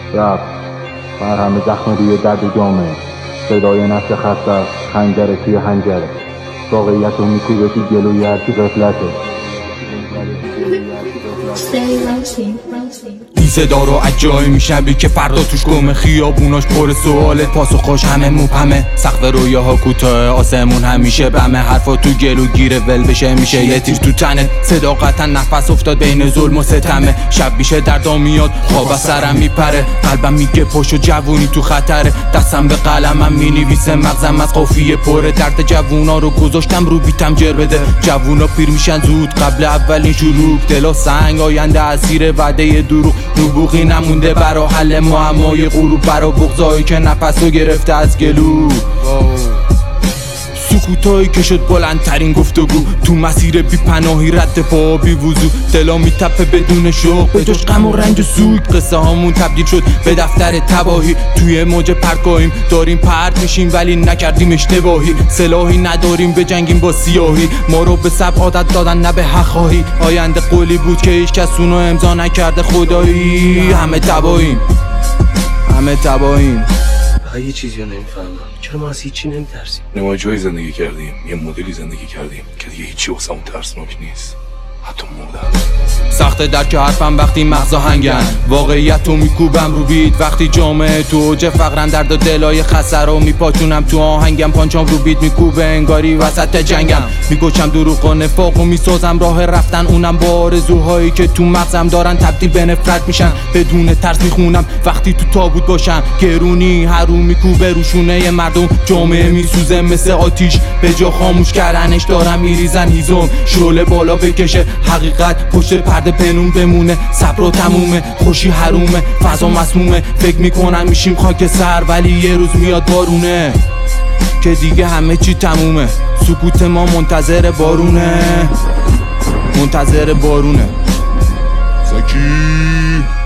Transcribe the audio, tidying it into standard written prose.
رفت مرهم زخم روی درد جامعه، صدای نفس خسته خنجر توی حنجره، واقعیت رو میکوبه تو جلوی هرچی غفلته. این صدا رو از جایی میشنوی که فردا توش گمه، خیابوناش پر سواله، پاسخاش همه مبهمه، سقف رویاها کوتاه، آسمون همیشه بمه، حرفا تو گلو گیره ول بشه میشه یه تیر تو تنه، صداقتا نفس افتاد بین ظلم و ستمه، شب میشه دردا میاد خواب از سرم میپره، قلبم میگه پشت و جوونی تو خطره، دستم به قلمم مینویسه، مغزم از قافیه پره، درد جوونا رو گذاشتم رو بیتم جر بده، جوونا پیر میشن زود قبل اولین شروع، دلا سنگ آینده اسیر وعده دروغ، نبوغی نمونده برا حل معمای غروب، برا بغضایی که نفسو گرفته از گلو، سکوتایی که شد بلندترین گفتگو، تو مسیر بی پناهی رد پا بی وضو، دلا میتپه بدون شوق به جاش غم و رنج و سوگ، قصه هامون تبدیل شد به دفتر تباهی، توی موج پرکاییم داریم پرت میشیم ولی نکردیم اشتباهی، سلاحی نداریم بجنگیم با سیاهی، ما رو به سب عادت دادن نه به حق خواهی، آینده قولی بود که هیچ کس اونو امضا نکرده، خدایی همه تباهیم همه تباهیم. یه چیزی رو نمیفهمم، چرا ما از هیچی نمیترسیم؟ ما جایی زندگی کردیم، یه مدلی زندگی کردیم که دیگه هیچی واسمون ترسناک نیست، حتی مردن. سخته درک حرفم وقتی مغزا هنگن، واقعیت رو میکوبم رو بیت وقتی جامعه تو اوج فقرن، درد و دلای خسته رو میپاچونم تو آهنگم، پانچام رو بیت میکوبه انگاری وسط جنگم، میگوچم دروغ و نفاق و میسازم راه رفتن، اونم با آرزوهایی که تو مغزم دارن تبدیل به نفرت میشن، بدون ترس میخونم وقتی تو تابوت باشم، گرونی حروم میکوبه روشونه مردم، جامعه میسوزه مثل آتیش به جا خاموش کردنش دارم میریزن هیزم، شعله بالا بکشه حقیقت پشت پرده پنون بمونه، صبر و تمومه خوشی حرومه، فضا مسمومه، فکر میکنن میشیم خاک سر ولی یه روز میاد بارونه که دیگه همه چی تمومه، سکوت ما منتظر بارونه منتظر بارونه. زکی